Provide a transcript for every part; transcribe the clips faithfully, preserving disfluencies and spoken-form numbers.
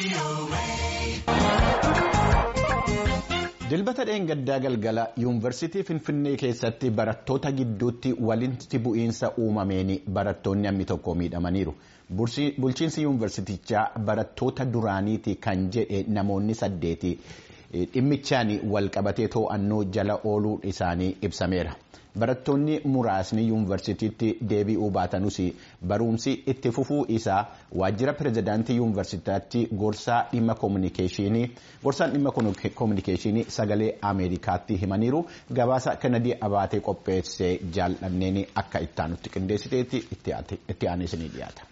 Dilbata dheengaddaa galgala yuunivarsiitii Finfinnee keessatti barattoota gidduutti walitti bu'iinsa uumameen barattoonni hammi tokko miidhamaniiru. Bulchiinsi yuunivarsiitichaa barattoota duraaniiti kan jedhe namoonni saddeeti dhimmichaan walqabatee to'annoo jala ooluu isaanii ibsameera. Barattoonni muraasni yuunivarsiitiitti deebi'uu baatanus barumsi itti fufuu isaa waajjira pirezidaantii yuunivarsiitaatti gorsaa dhimma koominikeeshinii gorsaan dhimma koominikeeshinii sagalee Ameerikaatti himaniiru. Gabaasa Kanadii Abaatee qopheessee jaallanneen akka ittaanutti qindeessiteetti itti aansanii dhiyaata.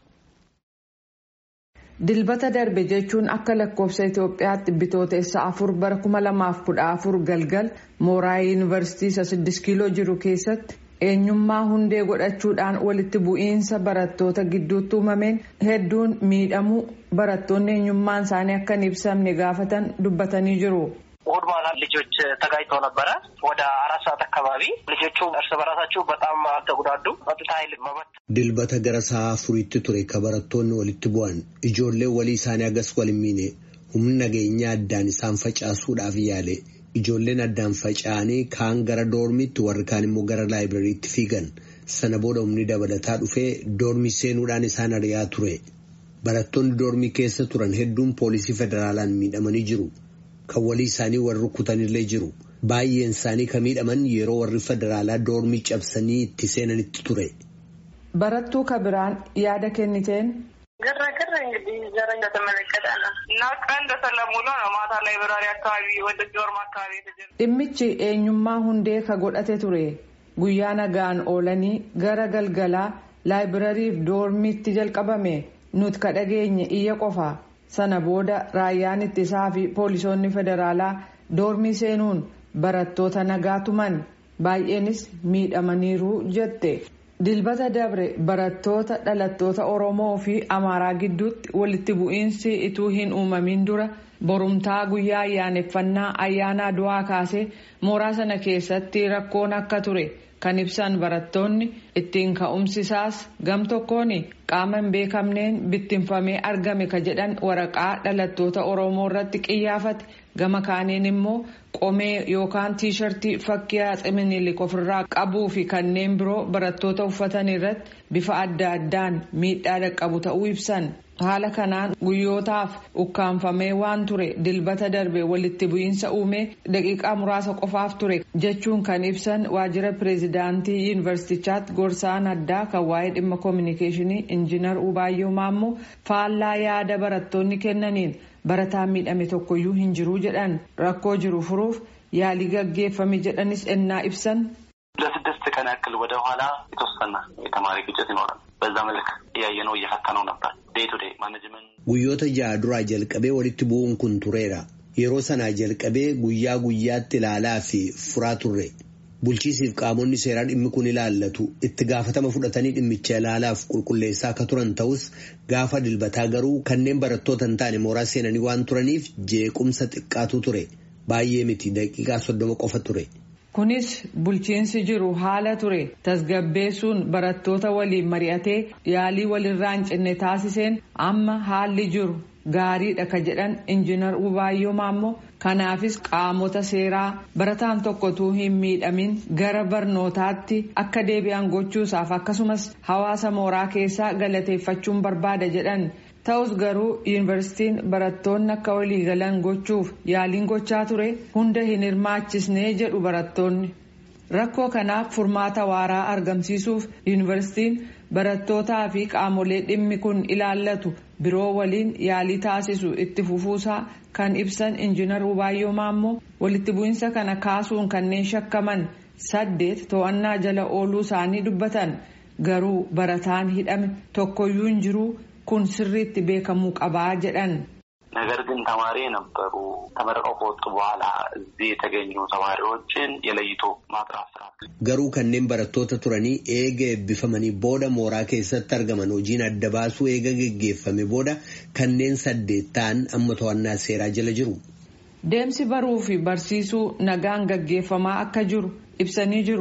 Dilbata darbe jechuun akka lakkoofsa Itoophiyaatti bitootessa afur bara kuma lamaaf kudha afur galgal mooraa yuunivarsiitii siddist kiiloo jiru keessatti eenyummaa hundee godhachuudhaan walitti bu'iinsa barattoota gidduutti uumameen hedduun miidhamuu barattoonni eenyummaan isaanii akka hin ibsamne gaafatan dubbatanii jiru. እሑድ ማታ ልጆች ተጋጭተው ነበረ። ወደ አራት ሰዓት አካባቢ ልጆቹ እርስ በራሳቸው በጣም አልተጉዳዱ። ጸጥታ ኃይል መበት dilbata gara sa'a afuriitti ture ka barattoonni walitti bu'an ijoollee walii isaanii agas wal miine humna nageenyaa addaan isaan facaasuudhaaf yaale ijoolleen addaan faca'anii kaan gara doormiitti warri kaan immoo gara laayibirariitti fiigan sana booda humni dabalataa dhufee doormii seenuudhaan isaan ari'aa ture. Barattoonni doormii keessa turan hedduun poolisii federaalaan miidhamanii jiru. Kan walii isaanii warri rukutanillee jiru. Baay'een isaanii kan miidhaman yeroo warri federaalaa doormii cabsanii itti seenanitti ture. Barattuu kabiraan yaada kenniteen. ግርግር እንግዲህ ዘር እንደተመለከተ ነው እና ቀን እንደሰለሙ ነው ማታ ላይብራሪ አካባቢ ወደ ዶርም አካባቢ ተጀመረ. Dhimmichi eenyummaa hundee ka godhate ture. Guyyaa nagaan oolanii gara galgalaa laayibirariif doormiitti jalqabame nuti ka dhageenye iyya qofa. Sana booda raayyaan ittisaa fi poolisoonni federaalaa doormii seenuun barattoota nagaa tuman baay'eenis miidhamaniiru jette. Dilbata dabre barattoota dhalattoota Oromoo fi Amaaraa gidduutti walitti bu'iinsi ituu hin uumamin dura borumtaa guyyaa ayyaaneffannaa ayyaana Adwaa kaasee mooraa sana keessatti rakkoon akka ture kan ibsan barattoonni ittiin ka'umsisaas gam tokkoon qaama hin beekamneen bittinfamee argame ka jedhan waraqaa dhalattoota Oromoo irratti qiyyaafate gama kaaniin immoo qomee yookaan tiishartii fakkii Atsee Minilik ofirraa qabuu fi kanneen biroo barattoota uffatan irratti bifa adda addaan miidhaa dhaqqabu ta'uu ibsan. Haala kanaan guyyootaaf ukkaanfamee waan ture dilbata darbe walitti bu'iinsa uumee daqiiqaa muraasa qofaaf ture jechuun kan ibsan waajjira pirezidaantii yuunivarsiitichaatti gorsaan addaa kan waa'ee dhimma koominikeeshinii injiinar Ubaayyoo Maammoo faallaa yaada barattoonni kennaniin barataan miidhame tokkoyyuu hin jiru jedhan rakkoo jiru furuuf yaalii gaggeeffame jedhanis ennaa ibsan. ለስድስት ቀን ያክል ወደ ኋላ የተወሰነ የተማሪ ግጭት ይኖራል። በዛ መልክ ያየነው እየፈተነው ነበር። ዴይ ቱ ዴይ ማኔጅመንት guyyoota ja'a duraa jalqabee walitti bu'uun kun tureera. Yeroo sanaa jalqabee guyyaa guyyaatti ilaalaa fi furaa turre. Bulchiisiif qaamonni seeraa dhimmi kun ilaallatu itti gaafatama fudhatanii dhimmicha ilaalaaf qulqulleessaa akka turan ta'us gaafa dilbataa garuu kanneen barattoota hin taane mooraa seenanii waan turaniif jeequmsa xiqqaatu ture. Baay'ee miti daqiiqaa soddoma qofa ture. Kunis bulchiinsi jiru haala ture tasgabbeessuun barattoota waliin mari'atee yaalii walirraa hin cinne taasiseen amma haalli jiru gaariidha ka jedhan injiinar Ubaayyoo Maammoo kanaafis qaamota seeraa barataan tokkotuu hin miidhamin gara barnootaatti akka deebi'an gochuusaaf akkasumas hawaasa mooraa keessaa galateeffachuun barbaada jedhan. Ta'us garuu yuunivarsiitiin barattoonni akka walii galan gochuuf yaaliin gochaa ture hunda hin hirmaachisnee jedhu barattoonni. Rakkoo kanaaf furmaata waaraa argamsiisuuf yuunivarsiitiin barattootaa fi qaamolee dhimmi kun ilaallatu biroo waliin yaalii taasisu itti fufuusaa kan ibsan injiinar Ubaayyoo Maammoo walitti bu'iinsa kana kaasuun kanneen shakkaman saddeet to'annaa jala ooluu isaanii dubbatan garuu barataan hidhame tokkoyyuu hin jiru. Kun sirriitti beekamuu qabaa jedhan. ነገር ግን ተማሪ የነበሩ ተመረቀው ከወጡ በኋላ እዚህ የተገኙ ተማሪዎችን የለይቶ ማጥራት ስራ garuu kanneen barattoota turanii eega eebbifamanii booda mooraa keessatti argaman hojiin adda baasuu eega geggeeffame booda kanneen saddeet ta'an amma to'annaa seeraa jala jiru. Deemsi baruu fi barsiisuu nagaan gaggeeffamaa akka jiru ibsanii jiru.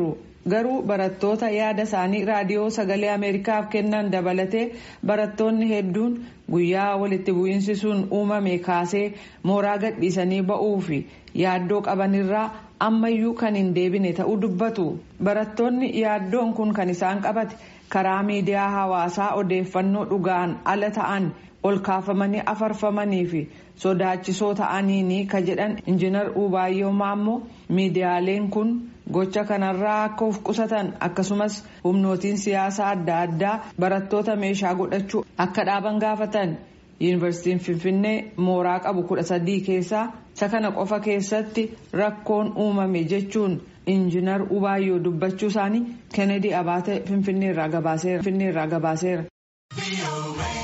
garuu barattoota yaada isaanii raadiyoo sagalee Ameerikaaf kennan dabalatee barattoonni hedduun guyyaa walitti bu'iinsi sun uumame kaasee mooraa gadhiisanii ba'uu fi yaaddoo qabanirraa ammayyuu kan hin deebine ta'uu dubbatu. Barattoonni yaaddoon kun kan isaan qabate karaa miidiyaa hawaasaa odeeffannoo dhugaan ala ta'an ol kaafamanii afarfamanii fi sodaachisoo ta'aniini ka jedhan injiinar Ubaayyoo Maammoo miidiyaaleen kun gocha kanarraa akka of qusatan akkasumas humnootiin siyaasaa adda addaa barattoota meeshaa godhachuu akka dhaaban gaafatan. Yuunivarsiitiin Finfinnee mooraa qabu kudha sadii keessaa isa kana qofa keessatti rakkoon uumame jechuun injiinar Ubaayyoo dubbachuu isaanii Kennedy Abaate Finfinneerraa gabaaseera.